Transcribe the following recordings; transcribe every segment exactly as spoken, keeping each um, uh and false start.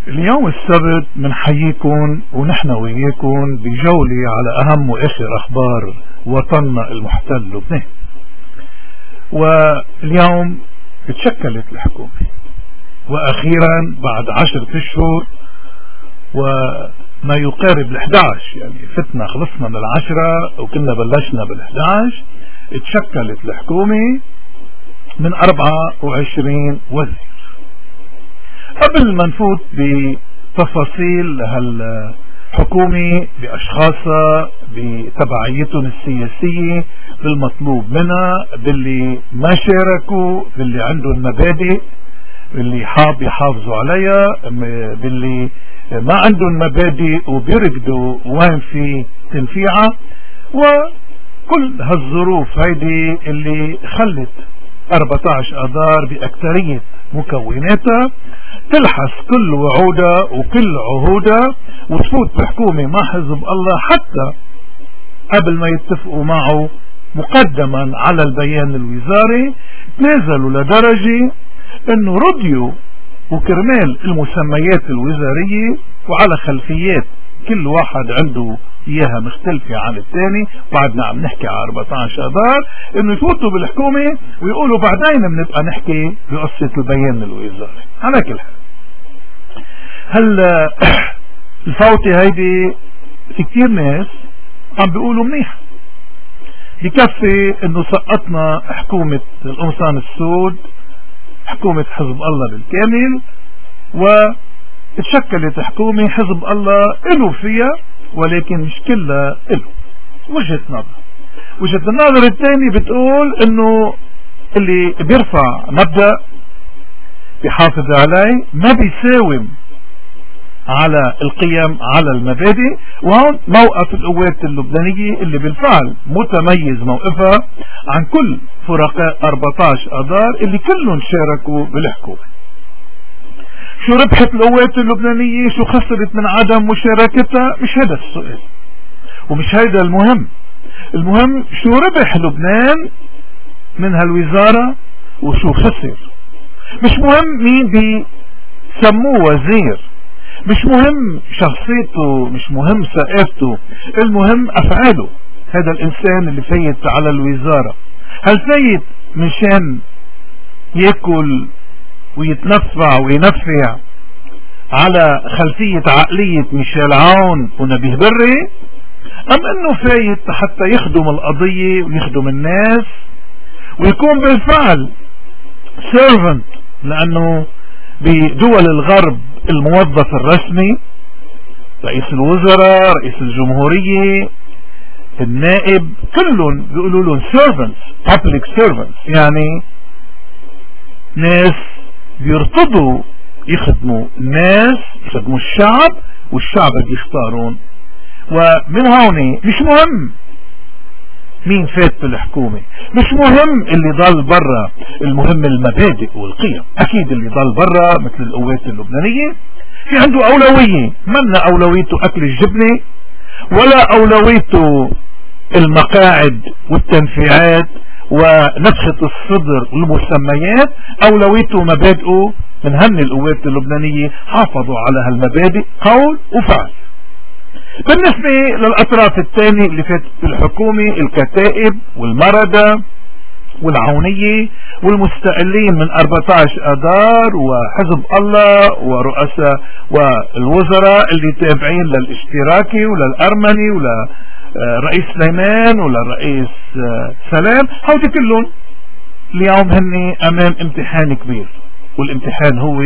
اليوم السبت منحييكم ونحن وياكم بجولة على أهم وآخر أخبار وطننا المحتل لبنان. واليوم تشكلت الحكومة، وأخيرا بعد عشرة أشهر وما يقارب الأحد عشر، يعني فتنا خلصنا من العشرة وكنا بلشنا بالأحد عشر، تشكلت الحكومة من أربعة وعشرين وزير. قبل ما نفوت بتفاصيل هالحكومة بأشخاصها بتبعيتهم السياسية بالمطلوب منها، باللي ما شاركوا، باللي عندهم مبادئ، باللي حاب يحافظوا عليها، باللي ما عندهم مبادئ وبيركضوا وين في تنفيعها، وكل هالظروف هيدي اللي خلت أربعة عشر أذار بأكثرية مكوناتها تلحس كل وعودها وكل عهودها وتفوت بحكومة مع حزب الله حتى قبل ما يتفقوا معه مقدما على البيان الوزاري. تنازلوا لدرجة انه رضيوا وكرمال المسميات الوزارية وعلى خلفيات كل واحد عنده اياها مختلفة عن الثاني، بعدنا عم نحكي على أربعة عشر أذار، انه يفوتوا بالحكومة ويقولوا بعدين بنبقى نحكي بقصة البيان الوزاري. على كل حال هل الفوتة هيدي في كتير ناس عم بيقولوا منيح، بكفي انه سقطنا حكومة القمصان السود، حكومة حزب الله بالكامل، وتشكلت حكومة حزب الله له فيها ولكن مش كلها له. وجهة نظر وجهة النظر الثاني بتقول انه اللي بيرفع مبدأ بيحافظ عليه ما بيساوم على القيم على المبادئ. وهون موقف القوات اللبنانية اللي بالفعل متميز موقفها عن كل فرقاء أربعة عشر أذار اللي كلهم شاركوا بالحكومة. شو ربحت القوات اللبنانية، شو خسرت من عدم مشاركتها، مش هذا السؤال ومش هذا المهم. المهم شو ربح لبنان من هالوزارة وشو خسر. مش مهم مين بيسموه وزير، مش مهم شخصيته، مش مهم ثقافته، المهم أفعاله. هذا الإنسان اللي فايت على الوزارة هل فايت مشان يأكل ويتنفع وينفع على خلفية عقلية ميشيل عون ونبيه بري، أم أنه فايت حتى يخدم القضية ويخدم الناس ويكون بالفعل سيرفنت؟ لأنه بدول الغرب الموظف الرسمي رئيس الوزراء، رئيس الجمهورية، النائب، كلهم بيقولوا لهم servants، public servants، يعني ناس بيرتضوا يخدموا الناس، يخدموا الشعب، والشعب بيختارون. ومن هون مش مهم مين فات بالحكومة، مش مهم اللي ضل برا، المهم المبادئ والقيم. اكيد اللي ضل برا مثل القوات اللبنانية في عنده اولوية، منا اولويته اكل الجبنة ولا اولويته المقاعد والتنفيعات ونفخة الصدر والمسميات، اولويته مبادئه. من هن القوات اللبنانية حافظوا على هالمبادئ قول وفعل. بالنسبة للأطراف الثانية اللي فاتت الحكومة، الكتائب والمردة والعونية والمستقلين من أربعة عشر أذار وحزب الله ورؤساء والوزراء اللي تابعين للاشتراكي وللأرمني ولرئيس سليمان وللرئيس سلام، هودي كلهم اليوم هن أمام امتحان كبير، والامتحان هو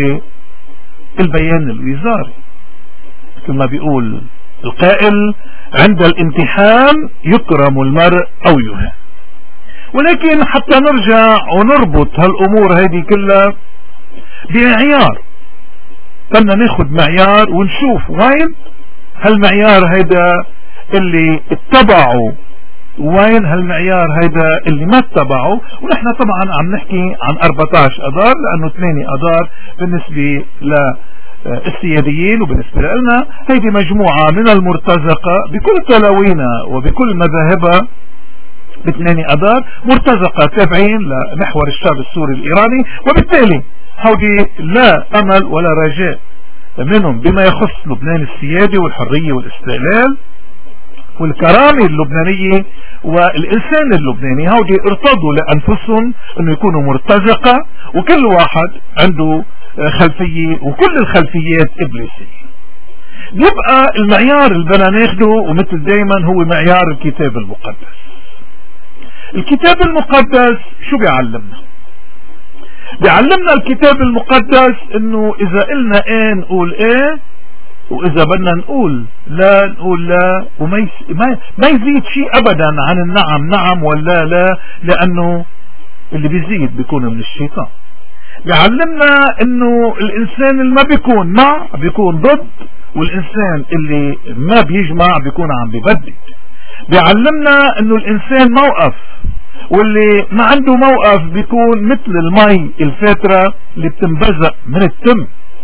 البيان الوزاري. مثل ما بيقول القائل عند الامتحان يكرم المرء أو يهان. ولكن حتى نرجع ونربط هالأمور هذه كلها بمعيار، بدنا ناخد معيار ونشوف وين هالمعيار هيدا اللي اتبعوا وين هالمعيار هيدا اللي ما اتبعوا. ونحن طبعا عم نحكي عن أربعة عشر أذار لأنه ثمانية أذار بالنسبة ل السياديين وبالنسبة لنا هيدي مجموعة من المرتزقة بكل تلاوينها وبكل مذاهبها بثمانية أذار، مرتزقة تابعين لمحور الشاب السوري الإيراني، وبالتالي هودي لا أمل ولا رجاء منهم بما يخص لبنان السيادي والحرية والاستقلال والكرامة اللبنانية والإنسان اللبناني. هؤلاء ارتضوا لأنفسهم أنه يكونوا مرتزقة، وكل واحد عنده خلفية، وكل الخلفيات إبليسية. يبقى المعيار اللي بدنا ناخده ومثل دايما هو معيار الكتاب المقدس. الكتاب المقدس شو بيعلمنا؟ بيعلمنا الكتاب المقدس انه اذا قلنا ايه نقول ايه، واذا بدنا نقول لا نقول لا، وما ما يزيد شيء ابدا عن النعم نعم ولا لا، لانه اللي بيزيد بيكون من الشيطان. بيعلمنا انه الانسان اللي ما بيكون مع بيكون ضد، والانسان اللي ما بيجمع بيكون عم بيبدد. بيعلمنا انه الانسان موقف، واللي ما عنده موقف بيكون مثل المي الفاترة اللي بتنبزق من التم.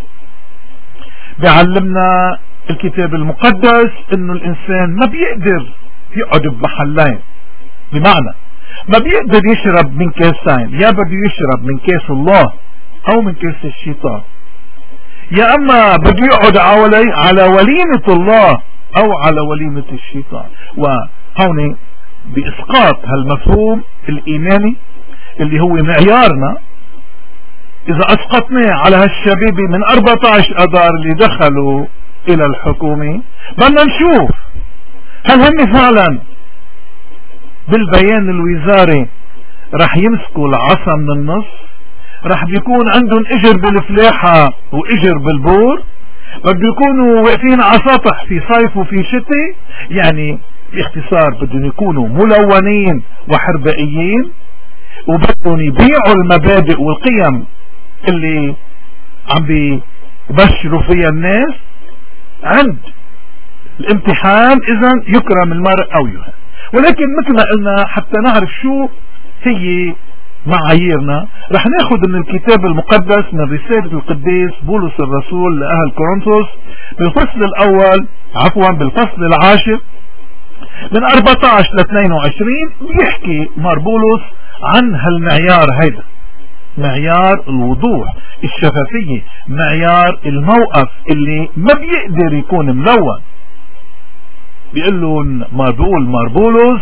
بيعلمنا الكتاب المقدس انه الانسان ما بيقدر يقعد بمحلين، بمعنى ما بيقدر يشرب من كاسين، يا بده يشرب من كاس الله او من كاس الشيطان، يا اما بده يقعد على وليمة الله او على وليمة الشيطان. وهون بإسقاط هالمفهوم الإيماني اللي هو معيارنا، إذا أسقطناه على هالشبيبة من أربعة عشر أذار اللي دخلوا إلى الحكومة، بدنا نشوف هل هم فعلا بالبيان الوزاري رح يمسكوا العصا من النص، رح بيكون عندهم إجر بالفلاحة وإجر بالبور، بده يكونوا واقفين على سطح في صيف وفي شتاء، يعني باختصار بدهم يكونوا ملونين وحربائيين، وبدهم يبيعوا المبادئ والقيم اللي عم بيبشروا فيها الناس. عند الامتحان اذا يكرم المرء او يهان. ولكن مثل ما قلنا حتى نعرف شو هي معاييرنا، رح ناخد من الكتاب المقدس من رسالة القديس بولس الرسول لأهل كورنثوس بالفصل الأول، عفوا بالفصل العاشر من أربعة عشر ل اثنين وعشرين، بيحكي مار بولس عن هالمعيار هيدا، معيار الوضوح، الشفافية، معيار الموقف اللي ما بيقدر يكون ملون. بيقول لهم مار بول مار بولس: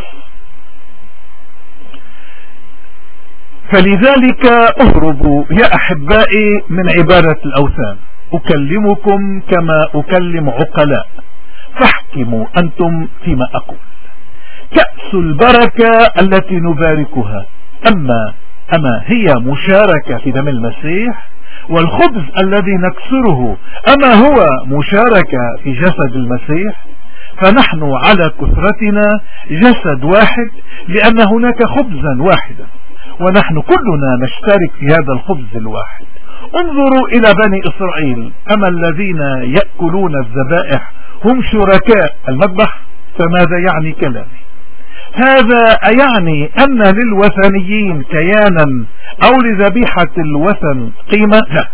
فلذلك اهربوا يا احبائي من عبادة الاوثان، اكلمكم كما اكلم عقلاء، فاحكموا انتم فيما اقول. كأس البركة التي نباركها اما اما هي مشاركة في دم المسيح، والخبز الذي نكسره اما هو مشاركة في جسد المسيح، فنحن على كثرتنا جسد واحد، لان هناك خبزا واحدا، ونحن كلنا نشترك في هذا الخبز الواحد. انظروا الى بني اسرائيل، اما الذين يأكلون الذبائح هم شركاء المذبح، فماذا يعني كلامي؟ هذا أيعني أن للوثنيين كيانا أو لذبيحة الوثن قيمة؟ لا،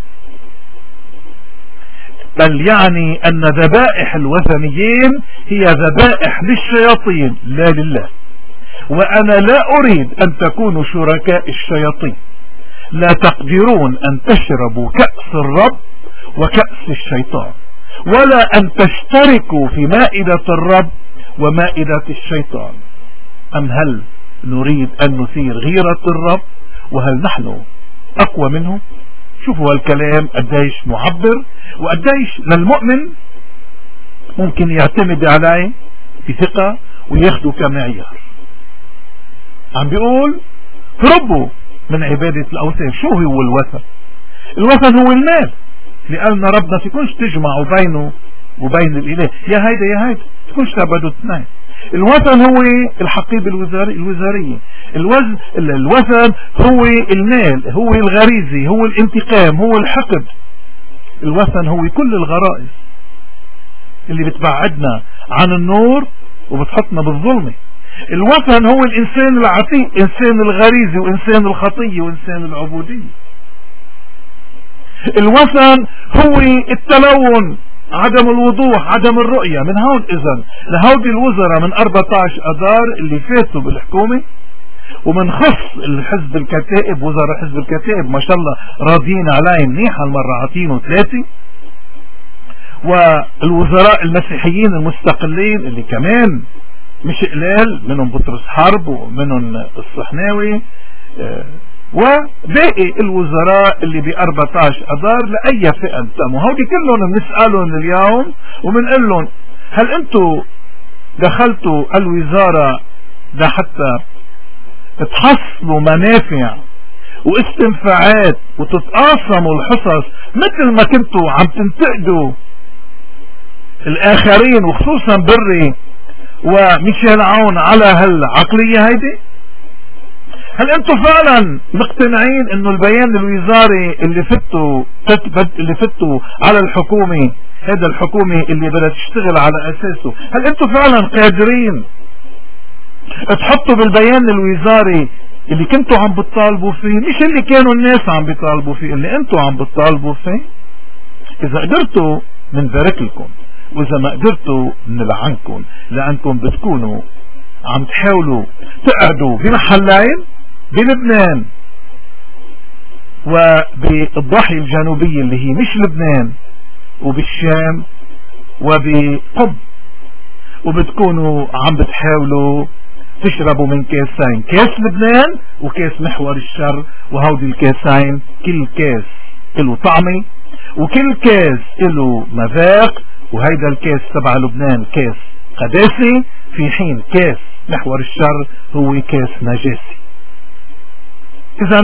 بل يعني أن ذبائح الوثنيين هي ذبائح للشياطين لا لله، وأنا لا أريد أن تكونوا شركاء الشياطين. لا تقدرون أن تشربوا كأس الرب وكأس الشيطان، ولا أن تشتركوا في مائدة الرب ومائدة الشيطان. أم هل نريد أن نثير غيرة الرب؟ وهل نحن أقوى منه؟ شوفوا هالكلام قديش معبر، وقديش للمؤمن ممكن يعتمد عليه في ثقة وياخده كمعيار. عم بيقول هربوا من عبادة الأوثان. شو هو الوثن؟ الوثن هو المال، لأن ربنا فيكونش تجمعوا بينه وبين الإله، يا هيدا يا هيدا، فيكونش تعبدوا اثنين. الوثن هو الحقيبة الوزاري الوزارية، الوزن الوثن هو المال، هو الغريزي، هو الانتقام، هو الحقد. الوثن هو كل الغرائز اللي بتبعدنا عن النور وبتحطنا بالظلمة. الوثن هو الإنسان العتيق، إنسان الغريزي وإنسان الخطية وإنسان العبودية. الوثن هو التلون، عدم الوضوح، عدم الرؤية. من هون إذن لهودي الوزراء من أربعة عشر أذار اللي فاتوا بالحكومة، ومن خص الحزب الكتائب، وزراء حزب الكتائب ما شاء الله راضيين عليه منيح، هالمرة عاطينه ثلاثة. والوزراء المسيحيين المستقلين اللي كمان مش قلال، منهم بطرس حرب ومنهم الصحناوي وباقي الوزراء اللي ب أربعة عشر اذار لاي فئه انتموا. هودي كلهم بنسالهم اليوم وبنقول لهم هل انتم دخلتوا الوزاره لحتى تحصلوا منافع واستنفاعات وتتقاسموا الحصص مثل ما كنتوا عم تنتقدوا الاخرين وخصوصا بري وميشيل عون على هالعقلية هيدي؟ هل انتم فعلا مقتنعين انه البيان الوزاري اللي فتوا اللي فتوا على الحكومة، هذا الحكومة اللي بدها تشتغل على اساسه، هل انتم فعلا قادرين تحطوا بالبيان الوزاري اللي كنتوا عم بتطالبوا فيه، مش اللي كانوا الناس عم بيطالبوا فيه، اللي انتوا عم بتطالبوا فيه؟ اذا قدرتوا منبارك لكم، واذا ما قدرتوا نلعنكم، لانكم بتكونوا عم تحاولوا تقعدوا بمحلين بلبنان وبالضاحية الجنوبية اللي هي مش لبنان وبالشام وبقم، وبتكونوا عم بتحاولوا تشربوا من كاسين، كاس لبنان وكاس محور الشر، وهودي الكاسين كل كاس له طعمه وكل كاس له مذاق، وهيدا الكاس تبع لبنان كاس قداسي، في حين كاس محور الشر هو كاس نجاسي. اذا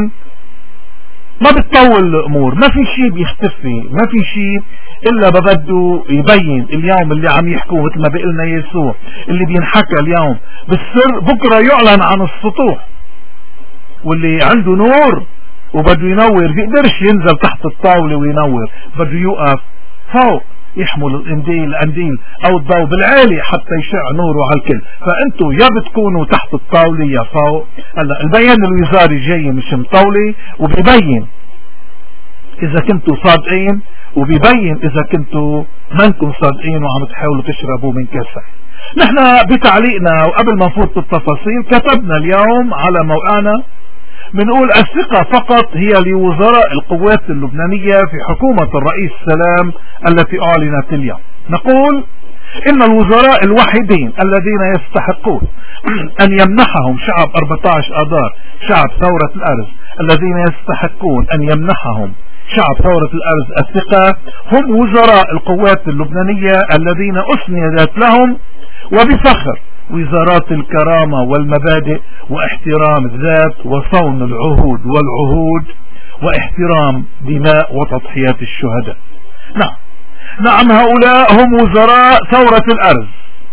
ما بتطول الامور، ما في شيء بيختفي، ما في شيء الا ببده يبين. اليوم اللي عم يحكوا مثل ما بيقلنا يسوع، اللي بينحكى اليوم بالسر بكره يعلن عن السطوح، واللي عنده نور وبده ينور بيقدرش ينزل تحت الطاولة وينور، بده يوقف فوق يحمل القنديل القنديل او الضوء بالعالي حتى يشع نوره على الكل. فانتوا يا بتكونوا تحت الطاولة يا فوق. هلا البيان الوزاري جاي مش مطولة، وبيبين اذا كنتوا صادقين وبيبين اذا كنتوا منكم صادقين وعم تحاولوا تشربوا من كاسة. نحن بتعليقنا وقبل ما نفوت بالتفاصيل كتبنا اليوم على موقعنا بنقول الثقة فقط هي لوزراء القوات اللبنانية في حكومة الرئيس سلام التي أعلنت اليوم. نقول إن الوزراء الوحيدين الذين يستحقون أن يمنحهم شعب أربعة عشر آذار شعب ثورة الأرز، الذين يستحقون أن يمنحهم شعب ثورة الأرز الثقة هم وزراء القوات اللبنانية الذين أسندت لهم وبفخر وزارات الكرامة والمبادئ واحترام الذات وصون العهود والعهود واحترام دماء وتضحيات الشهداء. نعم نعم هؤلاء هم وزراء ثورة الأرز.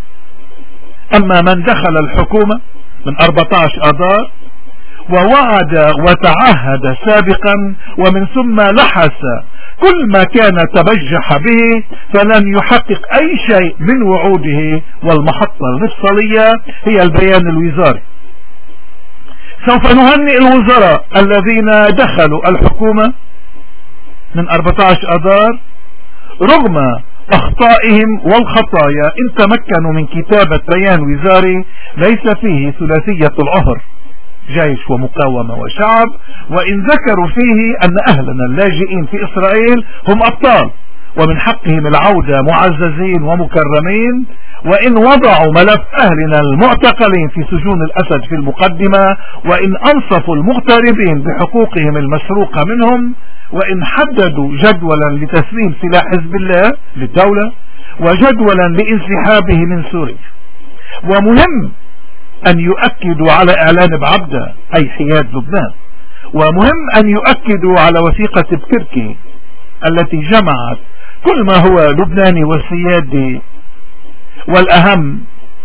أما من دخل الحكومة من أربعة عشر آذار ووعد وتعهد سابقا ومن ثم لحس كل ما كان تبجح به فلن يحقق أي شيء من وعوده، والمحطة المفصلية هي البيان الوزاري. سوف نهنئ الوزراء الذين دخلوا الحكومة من أربعة عشر آذار رغم أخطائهم والخطايا، إن تمكنوا من كتابة بيان وزاري ليس فيه ثلاثية العهر جيش ومقاومة وشعب، وإن ذكروا فيه أن أهلنا اللاجئين في إسرائيل هم أبطال ومن حقهم العودة معززين ومكرمين، وإن وضعوا ملف أهلنا المعتقلين في سجون الأسد في المقدمة، وإن أنصفوا المغتربين بحقوقهم المسروقة منهم، وإن حددوا جدولا لتسليم سلاح حزب الله للدولة وجدولا لانسحابه من سوريا. ومهم أن يؤكدوا على إعلان بعبدة أي حياد لبنان، ومهم أن يؤكدوا على وثيقة بكركي التي جمعت كل ما هو لبناني وسيادي، والأهم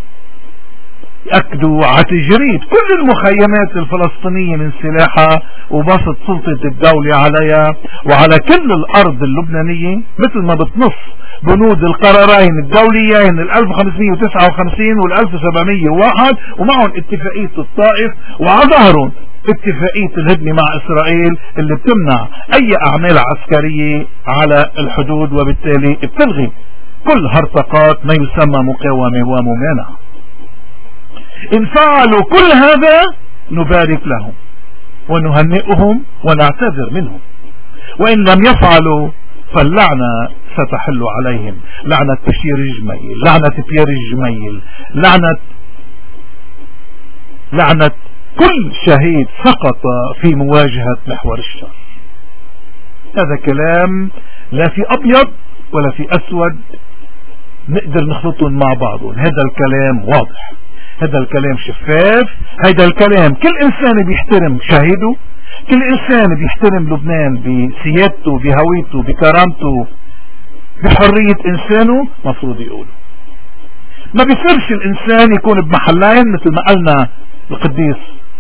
يأكدوا على تجريد كل المخيمات الفلسطينية من سلاحها وبسط سلطة الدولة عليها وعلى كل الأرض اللبنانية، مثل ما بتنص بنود القرارين الدوليين ال ألف وخمسمئة وتسعة وخمسين وال ألف وسبعمئة وواحد، ومعهم اتفاقية الطائف، وعظهروا اتفاقية الهدنة مع إسرائيل اللي بتمنع أي أعمال عسكرية على الحدود، وبالتالي بتلغي كل هرطقات ما يسمى مقاومة وممانعة. إن فعلوا كل هذا نبارك لهم ونهنئهم ونعتذر منهم، وإن لم يفعلوا فاللعنة ستحل عليهم، لعنة بشير جميل، لعنة بيير جميل، لعنة لعنة كل شهيد سقط في مواجهة محور الشر. هذا كلام لا في أبيض ولا في أسود نقدر نخلطهم مع بعضهم، هذا الكلام واضح، هذا الكلام شفاف، هذا الكلام كل إنسان بيحترم شهيده، كل إنسان بيحترم لبنان بسيادته بهويته بكرامته بحرية إنسانه مفروض يقوله. ما بيصيرش الإنسان يكون بمحلين مثل ما قالنا القديس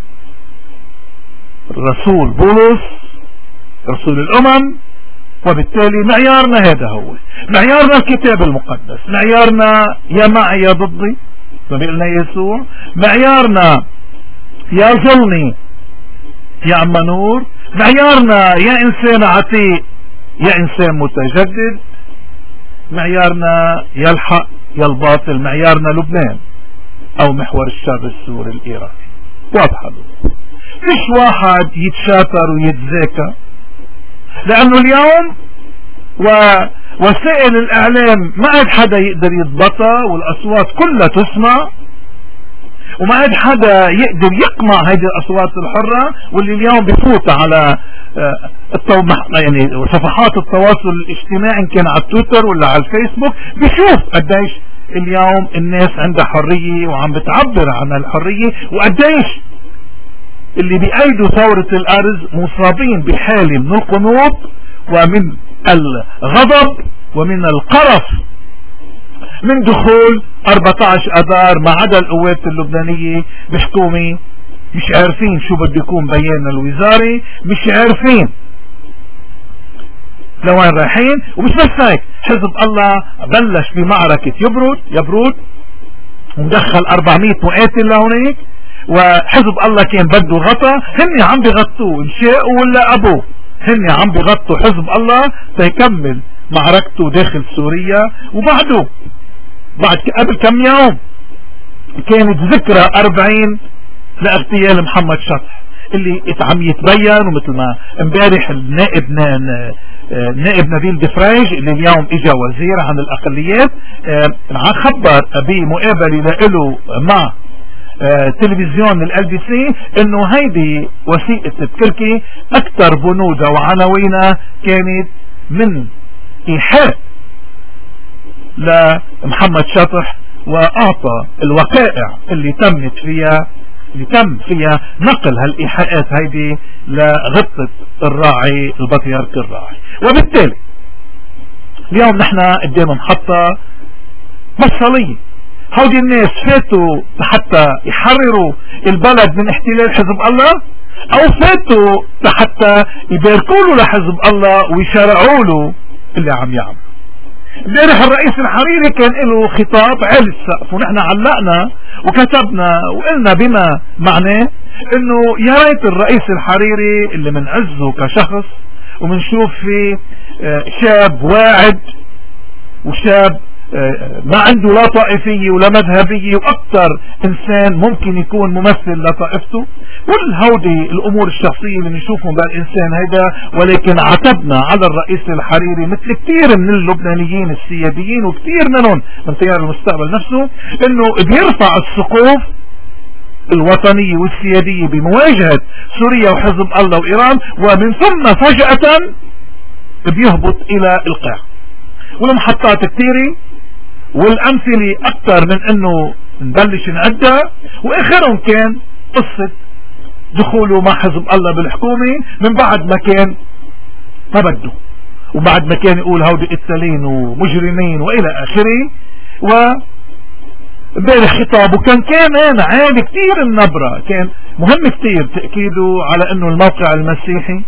الرسول بولس رسول الأمم، وبالتالي معيارنا هذا هو معيارنا الكتاب المقدس، معيارنا يا معي يا ضدي ما بيقلنا يسوع، معيارنا يا ظلني يا أما نور، معيارنا يا إنسان عتيق يا إنسان متجدد، معيارنا يا الحق يا الباطل، معيارنا لبنان أو محور الشر السوري الإيراني. واضحة فيش واحد يتشاطر ويتذاكى، لأنه اليوم ووسائل الإعلام ما عاد حدا يقدر يضبطها والأصوات كلها تسمع، وما عاد حدا يقدر يقمع هذه الأصوات الحرة، واللي اليوم بفوت على يعني صفحات التواصل الاجتماعي إن كان على التويتر ولا على الفيسبوك بيشوف قديش اليوم الناس عندها حرية وعم بتعبر عن الحرية، وقديش اللي بيأيدوا ثورة الأرز مصابين بحالة من القنوط ومن الغضب ومن القرف من دخول أربعة عشر أذار ما عدا القوات اللبنانية بحكومة مش عارفين شو بده يكون بيان الوزاري، مش عارفين لوين رايحين. ومش بس هيك، حزب الله بلش بمعركة يبرد يبرد ومدخل أربعمية مقاتل لهونيك، وحزب الله كان بده غطى، هن عم بيغطوه ان شاءوا ولا ابوه، هن عم بيغطوا حزب الله تيكمل معركته داخل سوريا. وبعده بعد قبل كم يوم كانت ذكرى أربعين لاغتيال محمد شطح اللي عم يتبين، ومثل ما امبارح النائب النائب نبيل دفراج اللي اليوم اجا وزير عن الاقليات خبر بمقابله له مع تلفزيون ال بي سي انه هيدي وثيقة تركي اكثر بنودها وعناوينها كانت من ايحاء لمحمد شطح، واعطى الوقائع اللي تمت فيها اللي تم فيها نقل هالايحاءات هيدي لغبطة الراعي البطيرك الراعي. وبالتالي اليوم نحن قدام محطة مفصلية، هودي الناس فاتوا حتى يحرروا البلد من احتلال حزب الله، او فاتوا حتى يباركوا له لحزب الله ويشرعوا له اللي عم يعمل. امبارح الرئيس الحريري كان له خطاب عالي السقف، ونحن علقنا وكتبنا وقلنا بما معناه انه يا ريت الرئيس الحريري اللي منعزه كشخص ومنشوف فيه شاب واعد وشاب ما عنده لا طائفية ولا مذهبية، واكثر انسان ممكن يكون ممثل لطائفته، والهودي الامور الشخصية اللي نشوفهم بالانسان هيدا. ولكن عتبنا على الرئيس الحريري مثل كثير من اللبنانيين السياديين وكثير منهم من تيار المستقبل نفسه انه بيرفع السقوف الوطنية والسيادية بمواجهة سوريا وحزب الله وإيران، ومن ثم فجأة بيهبط إلى القاع. والمحطات كثيرة والأمثلة أكثر من أنه نبلش نعدها، وآخرهم كان قصة دخوله مع حزب الله بالحكومة من بعد ما كان ما بده، وبعد ما كان يقول هودي قتالين ومجرمين وإلى آخره. و امبارح خطابه كان كمان عالي كتير النبرة، كان مهم كتير تأكيده على انه الموقع المسيحي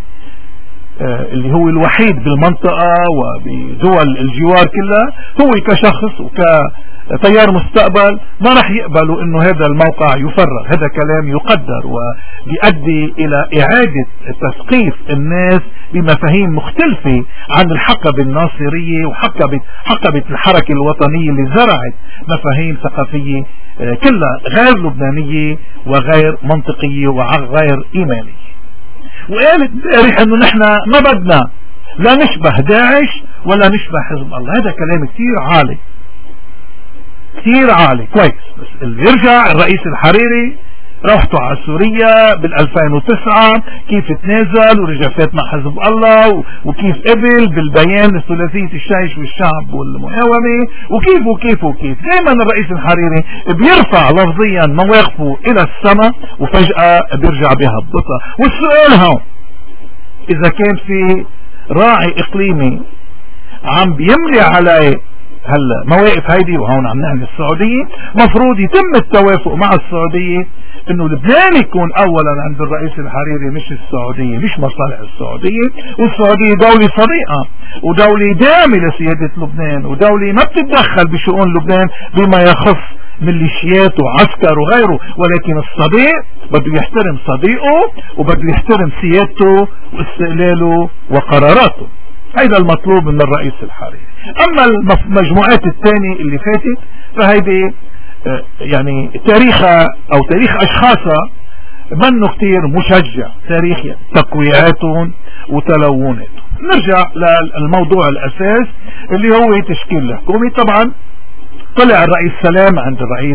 آه اللي هو الوحيد بالمنطقة وبدول الجوار كلها هو كشخص وكتيار مستقبل ما رح يقبلوا انه هذا الموقع يفرغ. هذا كلام يقدر وبيؤدي الى اعادة تثقيف الناس بمفاهيم مختلفة عن الحقبة الناصرية وحقبة حقبة الحركة الوطنية اللي زرعت مفاهيم ثقافية كلها غير لبنانية وغير منطقية وغير إيمانية. وقالت امبارح انه نحن ما بدنا لا نشبه داعش ولا نشبه حزب الله. هذا كلام كثير عالي كثير عالي كويس. بس اللي يرجع الرئيس الحريري روحته على سوريا بالألفين وتسعة كيف تنازل ورجع فات مع حزب الله، وكيف قبل بالبيان الثلاثية الشايش والشعب والمقاومة، وكيف وكيف وكيف. دائما الرئيس الحريري بيرفع لفظيا مواقفه الى السماء وفجأة بيرجع بيهبطها. والسؤال هون، اذا كان في راعي اقليمي عم بيملي عليه هلا مواقف هيدي، وهون عم نحن السعودية مفروض يتم التوافق مع السعودية انه لبنان يكون اولا عند الرئيس الحريري مش السعودية، مش مصالح السعودية. والسعودية دولة صديقة ودولة داعمة لسيادة لبنان، ودولة ما بتتدخل بشؤون لبنان بما يخص ميليشيات وعسكر وغيره، ولكن الصديق بده يحترم صديقه وبده يحترم سيادته واستقلاله وقراراته. هذا المطلوب من الرئيس الحريري. اما المجموعات الثانية اللي فاتت فهيدي يعني تاريخها او تاريخ اشخاصها منه كتير مشجع، تاريخ تقوياتهم وتلوناتهم. نرجع للموضوع الاساس اللي هو تشكيل الحكومة. طبعا طلع الرئيس سلام عند الرئيس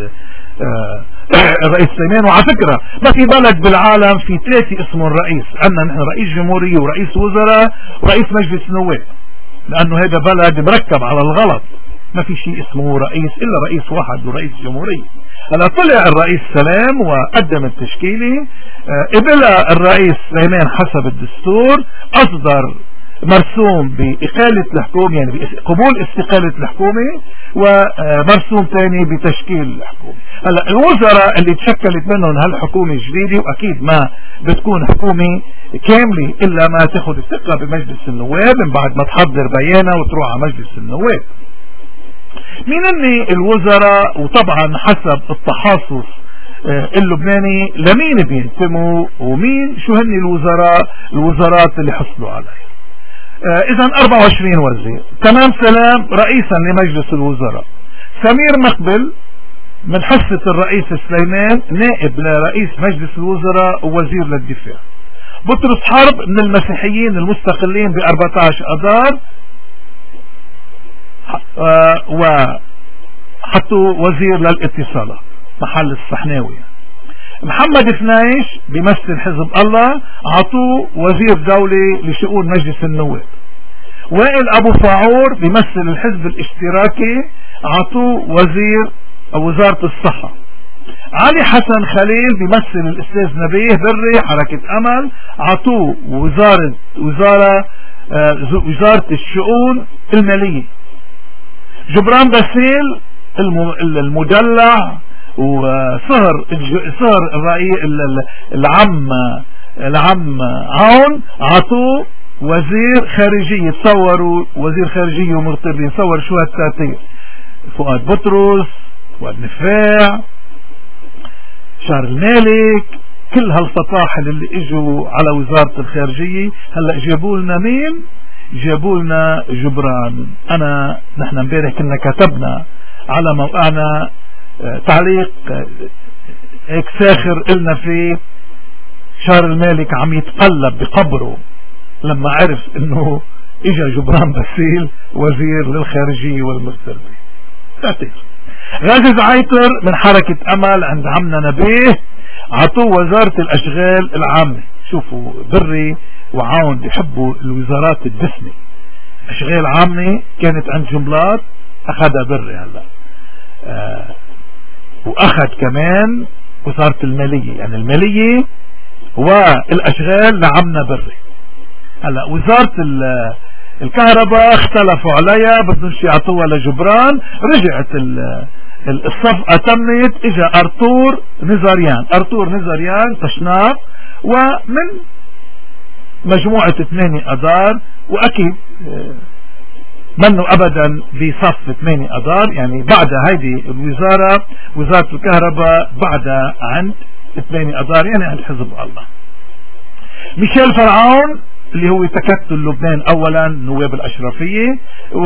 الرئيس سليمان. وعلى فكرة ما في بلد بالعالم في ثلاثة اسمه الرئيس. عندنا نحن رئيس جمهورية ورئيس وزراء ورئيس مجلس نواب، لانه هذا بلد مركب على الغلط، ما في شيء اسمه رئيس الا رئيس واحد ورئيس جمهورية. هلا طلع الرئيس سلام وقدم التشكيلة، قبلها الرئيس سليمان حسب الدستور اصدر مرسوم بإقالة الحكومة، يعني بقبول استقالة الحكومة، ومرسوم ثاني بتشكيل الحكومة. هلا الوزراء اللي تشكلت منهم هالحكومة الجديدة، واكيد ما بتكون حكومة كاملة الا ما تاخذ الثقة بمجلس النواب من بعد ما تحضر بيانها وتروح على مجلس النواب. مين هن الوزراء؟ وطبعا حسب التخصص اللبناني لمين بينتموا ومين شو هن الوزراء الوزارات اللي حصلوا عليها. اذا أربعة وعشرين وزير. تمام سلام رئيسا لمجلس الوزراء، سمير مقبل من حصة الرئيس سليمان نائب لرئيس مجلس الوزراء ووزير للدفاع. بطرس حرب من المسيحيين المستقلين ب أربعة عشر اذار وحطوا وزير للاتصالات محل الصحناوي. محمد فنايش بيمثل حزب الله عطوه وزير دولي لشؤون مجلس النواب. وائل ابو فاعور بيمثل الحزب الاشتراكي عطوه وزير او وزارة الصحة. علي حسن خليل بيمثل الاستاذ نبيه بري حركة امل عطوه وزارة وزارة آه وزارة الشؤون المالية. جبران باسيل المدلع وصهر صهر الرئيس العم العم عون عطوه وزير خارجية. تصوروا وزير خارجية ومغتربين، صور شو هالتاتير. فؤاد بطرس، فؤاد نفاع، شارل مالك، كل هالفطاحل اللي اجوا على وزارة الخارجية. هلا جابوا لنا مين؟ جابوا لنا جبران. انا نحن امبارح كنا كتبنا على موقعنا تعليق هيك ساخر قلنا فيه شارل المالك عم يتقلب بقبره لما عرف انه اجا جبران باسيل وزير للخارجية والمغتربية. تعتير. غازي زعيتر من حركة امل عند عمنا نبيه عطوه وزارة الاشغال العامة. شوفوا بري وعون بيحبوا الوزارات الدسمة. اشغال عامة كانت عند جملات اخذها بري هلا آه واخذ كمان وزارة المالية، يعني المالية والاشغال لعمنا بري. هلا وزارة الكهرباء اختلفوا عليها بدهمش يعطوها لجبران. رجعت الصفقة تمت، اجا ارطور نزاريان ارطور نزاريان تشناق ومن مجموعة ثمانية اذار، واكيد منه ابدا بصف ثمانية اذار، يعني بعد هيدي الوزارة وزارة الكهرباء بعدها عند ثمانية اذار، يعني عند حزب الله. ميشيل فرعون اللي هو تكتل لبنان اولا نواب الاشرفية،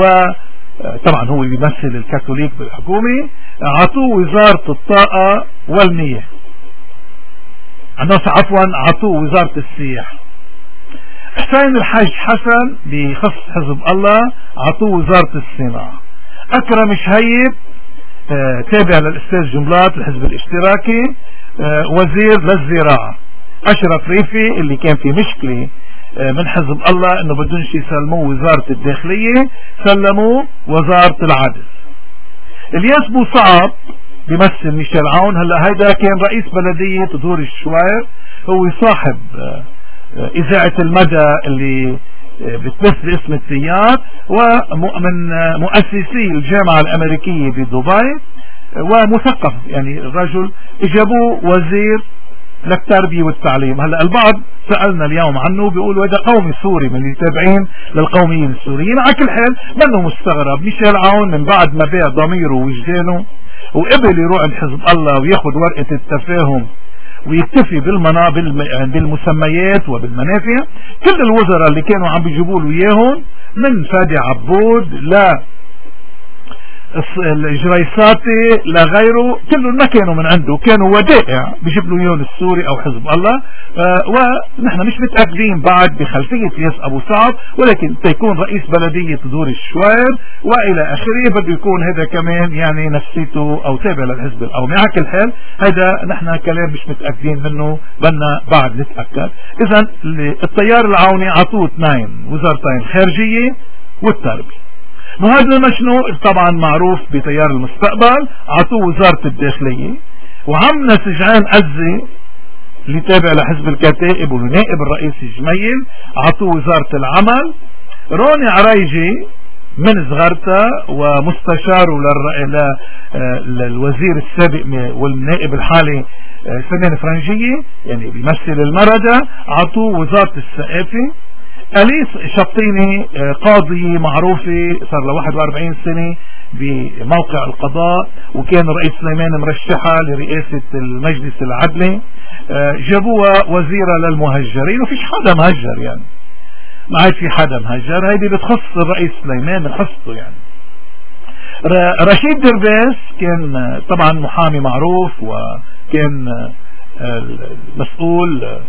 وطبعا هو بيمثل الكاثوليك بالحكومة، عطوه وزارة الطاقة والمياه. عفوا عطوه وزارة السياحة. حسين الحاج حسن بخص حزب الله عطوه وزارة الصناعة. أكرم شهيب آه تابع للأستاذ جنبلاط الحزب الاشتراكي آه وزير للزراعة. أشرف ريفي اللي كان في مشكلة آه من حزب الله انه بدونش يسلموه وزارة الداخلية سلموه وزارة العدل. الياس بوصعب بيمثل ميشيل عون. هلا هيدا كان رئيس بلدية دور الشوير، هو صاحب آه إذاعة المدى اللي بتبث باسم التيار، ومن مؤسسي الجامعة الأمريكية بدبي، ومثقف يعني الرجل. جابوه وزير للتربية والتعليم. هلا البعض سألنا اليوم عنه بيقولوا هذا قومي سوري من اللي تابعين للقوميين السوريين. على كل حال منه مستغرب، ميشيل عون من بعد ما باع ضميره ووجدانه وقبل يروح الحزب الله وياخد ورقة التفاهم ويكتفي بالمنا بالمسميات وبالمنافع، كل الوزراء اللي كانوا عم بيجيبوا له اياهم من فادي عبود لا الجريساتي لغيره كلهم ما كانوا من عنده، كانوا ودائع بيجيب له اياهم السوري او حزب الله. آه ونحن مش متأكدين بعد بخلفية ياس ابو صعب، ولكن تيكون رئيس بلدية دور الشوير والى اخره بده يكون هذا كمان يعني نفسيته او تابع للحزب القومي. على كل حال هذا نحن كلام مش متأكدين منه، بدنا بعد نتأكد. اذا التيار العوني عطوه اثنين وزارتين، خارجية والتربية. مهاجر المشنوق طبعا معروف بتيار المستقبل عطوه وزارة الداخلية. وعمنا سجعان أزي اللي تابع لحزب الكتائب والنائب الرئيسي جميل عطوه وزارة العمل. روني عريجي من صغرتا ومستشاره للوزير السابق والنائب الحالي فنان فرنجية يعني بيمثل المردة، عطوه وزارة الثقافة. أليس شطيني قاضي معروفة صار له واحد وأربعين سنة بموقع القضاء، وكان الرئيس سليمان مرشحة لرئاسة المجلس العدلي، جابوها وزيرة للمهجرين وفيش حدا مهجر يعني ما عاد في حدا مهجر. هيدي بتخص الرئيس سليمان من حصته يعني. رشيد درباس كان طبعا محامي معروف وكان مسؤول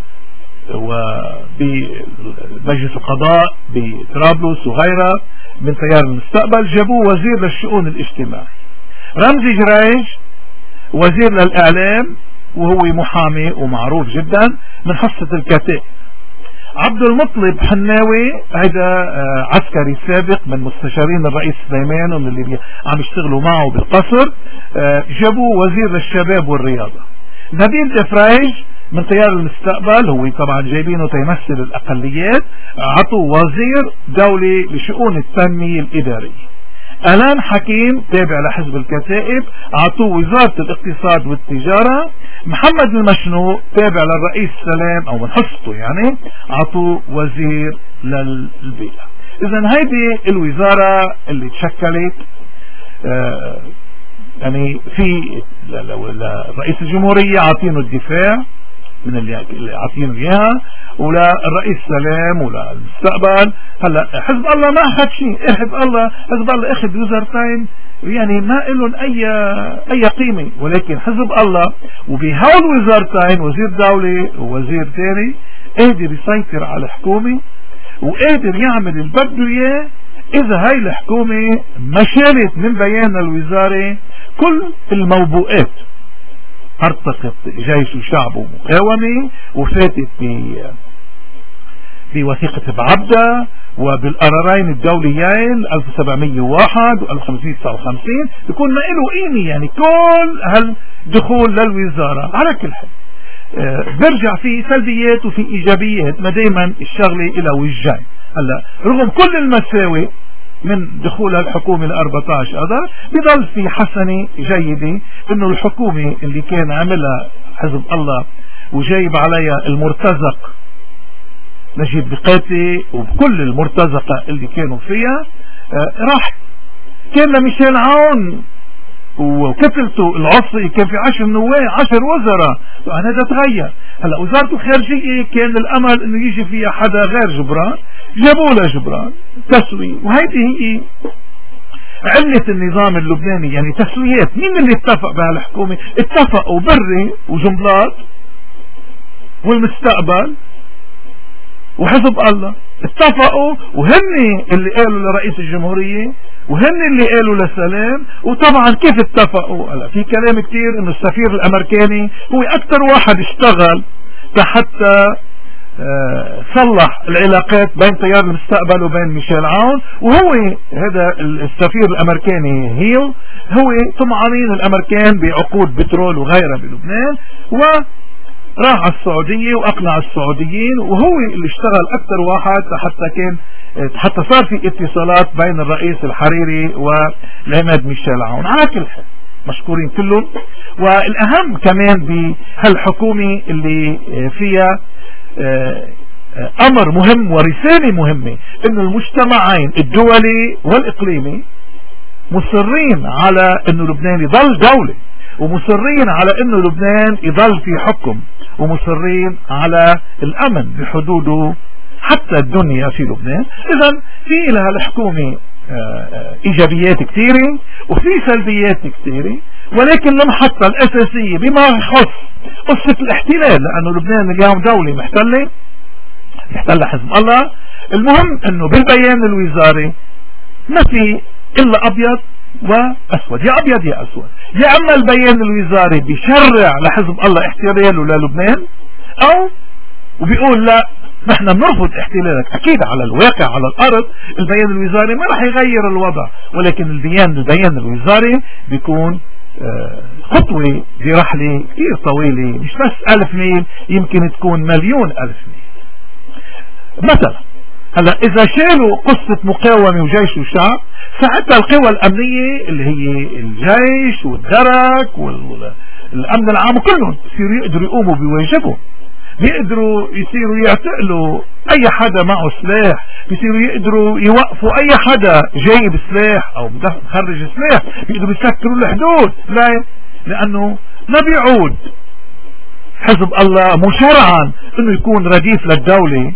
وبمجلس القضاء بطرابلس وغيرها من تيار المستقبل. جابوه وزير للشؤون الاجتماعي. رمزي جريج وزير للإعلام وهو محامي ومعروف جدا من حصة الكتائب. عبد المطلب حناوي هذا عسكري سابق من مستشارين الرئيس سليمان ومن اللي عم يشتغلوا معه بالقصر، جابوه وزير للشباب والرياضة. نبيل دفرايج من تيار المستقبل هو طبعا جايبينه تيمثل الأقليات، عطوه وزير دولي لشؤون التنمية الإدارية. ألان حكيم تابع لحزب الكتائب عطوه وزارة الاقتصاد والتجارة. محمد المشنوق تابع للرئيس سلام او من حصته يعني عطوه وزير للبيئة. اذا هيدي الوزارة اللي تشكلت آه يعني في لرئيس الجمهورية عاطينه الدفاع من اللي عاطينه اياها، ولا الرئيس سلام ولا المستقبل. هلا حزب الله ما اخذ شيء، حزب الله حزب الله اخذ وزارتين يعني ما لهم اي اي قيمه، ولكن حزب الله وبهول وزارتين وزير دولي ووزير ثاني قادر يسيطر على الحكومه وقادر يعمل اللي بده اياه. اذا هاي الحكومه ما شالت من بيان الوزاره كل الموبوءات، ارتقت جيش وشعب ومقاومه وفاتت ب بوثيقة بعبدة وبالقرارين الدوليين ألف وسبعمية وواحد و ألف وخمسمية وتسعة وخمسين يكون ما له قيمة. يعني كل هالدخول للوزارة على كل حال آه برجع في سلبيات وفي إيجابيات، ما دايما الشغلة إلى وجهين. هلا رغم كل المساوئ من دخول الحكومة ل أربعة عشر أذار بضل في حسنة جيدة انه الحكومة اللي كان عملها حزب الله وجايب عليها المرتزق نجيب بقاتي وبكل المرتزقة اللي كانوا فيها آه راح. كان ميشيل عون وكتلته العصي كان في عشر نواب عشر وزراء، هذا تغير. هلا وزارته الخارجية كان الامل انه يجي فيها حدا غير جبران، جابوا له جبران تسوية. وهيدي هي علة النظام اللبناني، يعني تسويات. مين اللي اتفق بهالحكومة؟ اتفقوا بري وجنبلاط والمستقبل وحزب الله اتفقوا، وهن اللي قالوا لرئيس الجمهورية وهن اللي قالوا لسلام. وطبعا كيف اتفقوا؟ هلا في كلام كتير انه السفير الامريكاني هو اكتر واحد اشتغل حتى اه صلح العلاقات بين تيار المستقبل وبين ميشيل عون، وهو هذا السفير الامريكاني هيل هو طمعانين الامريكان بعقود بترول وغيرها بلبنان، و راح على السعودية واقنع السعوديين، وهو اللي اشتغل اكثر واحد حتى كان حتى صار في اتصالات بين الرئيس الحريري والعماد ميشيل عون. على كل حال مشكورين كلهم. والاهم كمان بهالحكومة اللي فيها امر مهم ورسالة مهمة، انه المجتمعين الدولي والاقليمي مصرين على انه لبنان يضل دولة، ومصرين على انه لبنان يضل في حكم، ومصرين على الامن بحدوده حتى الدنيا في لبنان. اذا في لها الحكومة ايجابيات كثيرة وفي سلبيات كثيرة، ولكن المحطة الاساسية بما يخص قصة الاحتلال، لانه لبنان اليوم دولة محتلة محتلة حزب الله. المهم انه بالبيان الوزاري ما في الا ابيض واسود، يا ابيض يا اسود. يا اما البيان الوزاري بيشرع لحزب الله احتلاله للبنان، او وبيقول لا نحن بنرفض احتلالك. اكيد على الواقع على الارض البيان الوزاري ما راح يغير الوضع، ولكن البيان البيان الوزاري بيكون خطوة برحلة كثير طويلة، مش بس ألف ميل، يمكن تكون مليون ألف ميل. مثلا هلا إذا شالوا قصة مقاومة وجيش وشعب، ساعتها القوى الأمنية اللي هي الجيش والدرك والأمن العام كلهم يصيروا يقدروا يقوموا بواجبهم، بيقدروا يصيروا يعتقلوا أي حدا معه سلاح، بيصيروا يقدروا يوقفوا أي حدا جايب سلاح أو مخرج سلاح، بيقدروا يسكروا الحدود. لا، لأنه ما بيعود حزب الله مشرعا انه يكون رديف للدولة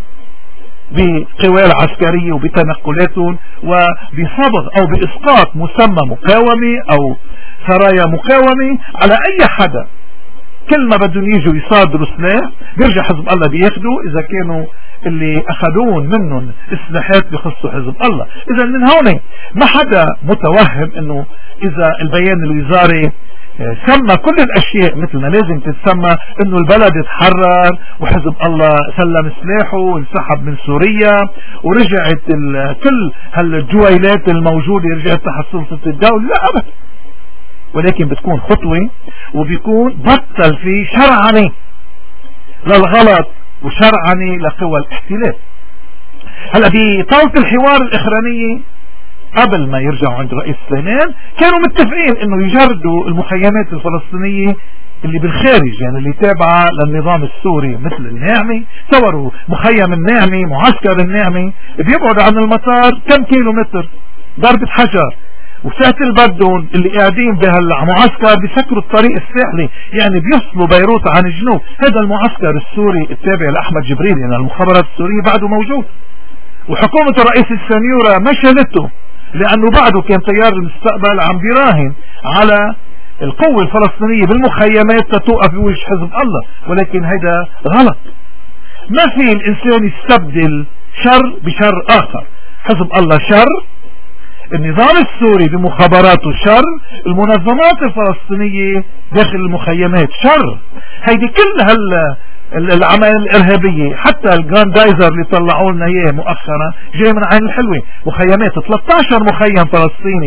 بقواه العسكرية وبتنقلاتهم وبصبغ او باسقاط مسمى مقاومة او سرايا مقاومة على اي حدا. كل ما بدهم يجوا يصادروا سلاح بيرجع حزب الله بياخدوا، اذا كانوا اللي اخذون منهم السلاحات بخصوا حزب الله. اذا من هون ما حدا متوهم انه اذا البيان الوزاري سمى كل الاشياء مثل ما لازم تتسمى، انه البلد اتحرر وحزب الله سلم سلاحه وانسحب من سوريا ورجعت كل هالجويلات الموجودة رجعت تحت سلطة الدولة، لا ابدا. ولكن بتكون خطوة وبيكون بطل في شرعنة للغلط وشرعنة لقوى الاحتلال. هلا بطاولة الحوار الاخرانية قبل ما يرجعوا عند رئيس سليمان كانوا متفقين انه يجردوا المخيمات الفلسطينية اللي بالخارج، يعني اللي تابعة للنظام السوري مثل الناعمي. صوروا مخيم الناعمي، معسكر الناعمي بيبعد عن المطار كم كيلو متر ضربة حجر، وساعة البردون اللي قاعدين بهالمعسكر بيسكروا الطريق الساحلي، يعني بيصلوا بيروت عن الجنوب. هذا المعسكر السوري التابع لأحمد جبريل، يعني المخابرات السورية بعده موجود، وحكومة الرئيس السنيورة ما شالته لأنه بعده كان تيار المستقبل عم بيراهن على القوة الفلسطينية بالمخيمات تتوقف بوجه حزب الله. ولكن هذا غلط، ما في الإنسان يستبدل شر بشر آخر. حزب الله شر، النظام السوري بمخابراته شر، المنظمات الفلسطينية داخل المخيمات شر. هيدي كل هال العمل الارهابية، حتى الجراندايزر اللي طلعوا لنا اياه مؤخرا جاي من عين الحلوة، مخيمات ثلاثة عشر مخيم فلسطيني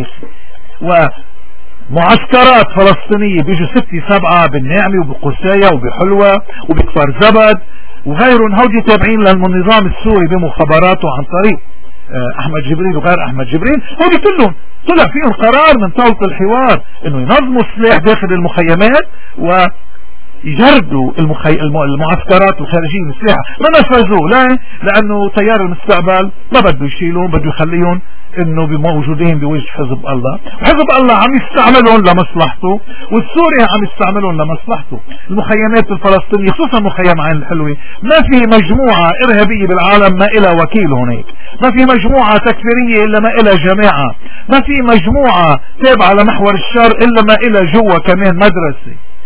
ومعسكرات فلسطينية بيجوا ستة سبعة بالناعمة وبقسايا وبحلوة وبكفر زبد وغيرهم، هودي تابعين للنظام السوري بمخابراته عن طريق احمد جبريل وغير احمد جبريل. هودي كلهم طلع فيهم قرار من طاولة الحوار انه ينظموا السلاح داخل المخيمات و يجردوا المخي... المعسكرات الخارجية من السلاح. ما نفذوا، لا، لأنه تيار المستقبل ما بده يشيلهم، بده يخليهم انه موجودين بوجه حزب الله، وحزب الله عم يستعملهم لمصلحته والسوري عم يستعملهم لمصلحته. المخيمات الفلسطينية خصوصا مخيم عين الحلوة ما في مجموعة ارهابية بالعالم ما إلها وكيل هناك، ما في مجموعة تكفيرية الا ما إلها جماعة، ما في مجموعة تابعة لمحور الشر الا ما إلها جوا كمان مدرسة،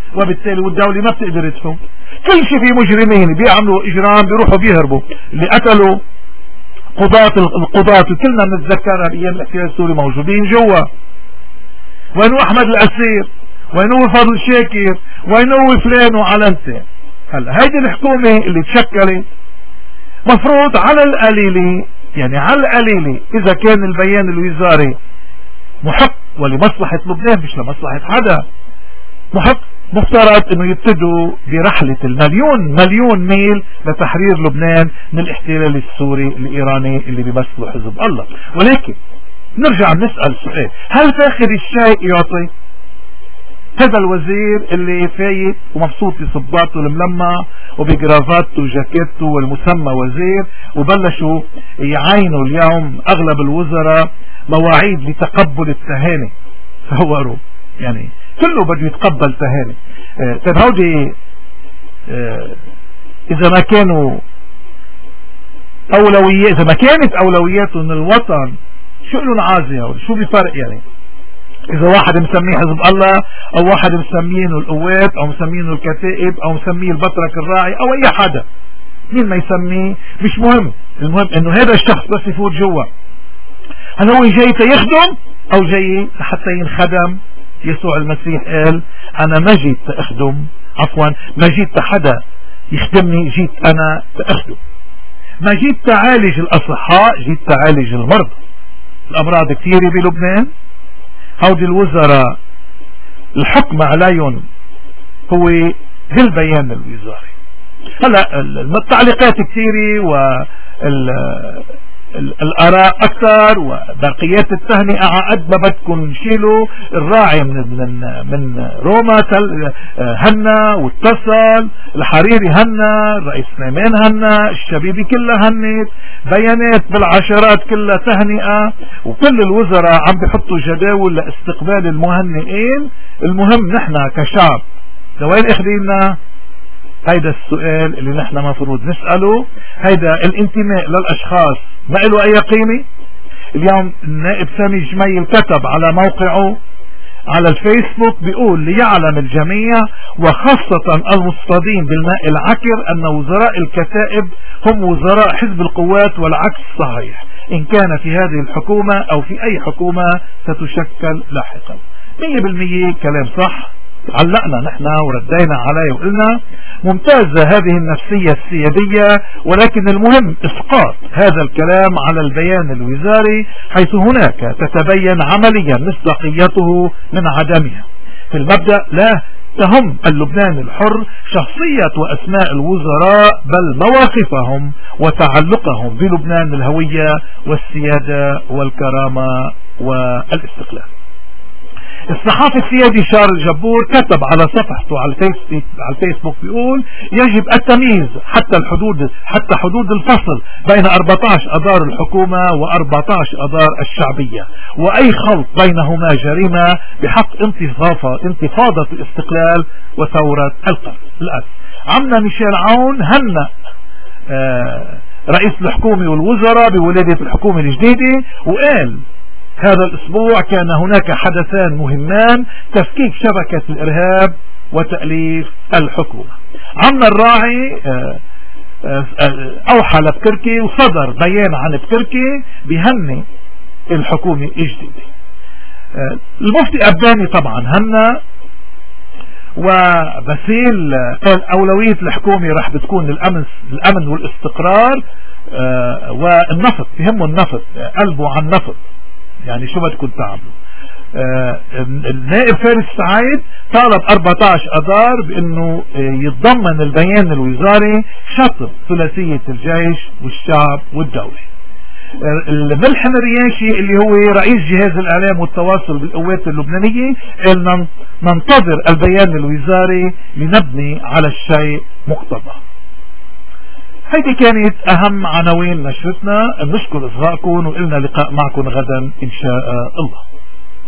وبالتالي والدولة ما بتقدر تفوت. كل شيء في مجرمين بيعملوا اجرام بيروحوا بيهربوا. اللي قتلوا قضاة القضاة وكلنا بنتذكرها بايام الاحتلال السوري موجودين جوا. وينو احمد الاسير؟ وينو فضل شاكر؟ وينو فلان وعلنتين؟ هلا هيدي الحكومة اللي تشكلت مفروض على القليلة، يعني على القليلة اذا كان البيان الوزاري محق ولمصلحة لبنان مش لمصلحة حدا، محق مفترض انه يبتدوا برحلة المليون مليون ميل لتحرير لبنان من الاحتلال السوري الايراني اللي بيمثله حزب الله. ولكن نرجع نسأل سؤال، هل فاخر الشيء يعطي؟ هذا الوزير اللي فايت ومبسوط بصباطه الملمع وبجرافاته وجاكيته والمسمى وزير، وبلشوا يعينوا اليوم اغلب الوزراء مواعيد لتقبل التهاني. تصوروا يعني كله بده يتقبل تهاني. آه طيب هودي آه اذا ما كانوا اولويات، اذا ما كانت اولوياتهم الوطن شو لهم عازية؟ شو بفرق يعني اذا واحد مسميه حزب الله او واحد مسمينه القوات او مسمينه الكتائب او مسميه البطرك الراعي او اي حدا، مين ما يسميه مش مهم. المهم انه هذا الشخص بس يفوت جوا، هل هو جاي تيخدم او جاي حتى ينخدم؟ يسوع المسيح قال انا ما جيت تخدم، عفوا ما جيت حدا يخدمني، جيت انا تخدم. ما جيت تعالج الاصحاء، جيت تعالج المرضى. الامراض كثيرة بلبنان، هودي الوزراء الحكم عليهم هو بالبيان الوزاري. هلا التعليقات كثيرة والآراء أكثر وبقيات التهنئة عقد ما بدكم شيلوا. الراعي من من من روما هنا واتصل، الحريري هنا، الرئيس سليمان هنا، الشبيبي كلها هنت، بيانات بالعشرات كلها تهنئة، وكل الوزراء عم بيحطوا جداول لاستقبال المهنئين. المهم نحن كشعب لوين اخذينا؟ هيدا السؤال اللي نحن مفروض نسأله. هيدا الانتماء للأشخاص ما له أي قيمة. اليوم النائب سامي الجميل كتب على موقعه على الفيسبوك بيقول ليعلم الجميع وخاصة المصطادين بالماء العكر أن وزراء الكتائب هم وزراء حزب القوات، والعكس صحيح إن كان في هذه الحكومة أو في أي حكومة ستشكل لاحقا. مية بالمية كلام صح. علقنا نحن وردينا عليه وقلنا ممتازة هذه النفسية السيادية، ولكن المهم اسقاط هذا الكلام على البيان الوزاري حيث هناك تتبين عمليا مصداقيته من عدمها. في المبدأ لا تهم اللبنان الحر شخصية وأسماء الوزراء بل مواقفهم وتعلقهم بلبنان الهوية والسيادة والكرامة والاستقلال. الصحافي السيادي شارل جبور كتب على صفحته على الفيسبوك على الفيسبوك بيقول يجب التمييز حتى الحدود حتى حدود الفصل بين أربعة عشر أدار الحكومة وأربعة عشر أدار الشعبية، وأي خلط بينهما جريمة بحق انتفاضة انتفاضة الاستقلال وثورة القرن. الآن عمنا ميشيل عون هنأ آه رئيس الحكومة والوزراء بولادة الحكومة الجديدة، وقال هذا الأسبوع كان هناك حدثان مهمان: تفكيك شبكة الإرهاب وتأليف الحكومة. عمنا الراعي أوحى لبكركي وصدر بيان عن بكركي بهني الحكومة الجديدة. المفتي أباني طبعا هنا، وبسيل قال أولوية الحكومة رح بتكون الأمن الأمن والاستقرار والنفط، يهمه النفط، قلبه عن النفط، يعني شو بدكم تعملوا. آه النائب فارس سعيد طالب أربعة عشر أدار بأنه يتضمن البيان الوزاري شطر ثلاثية الجيش والشعب والدولة. آه الملحم الرياشي اللي هو رئيس جهاز الإعلام والتواصل بالقوات اللبنانية قال ننتظر البيان الوزاري لنبني على الشيء مقتضى. هيدي كانت أهم عناوين نشرتنا. نشكر إصغائكم وإلنا لقاء معكم غدا إن شاء الله.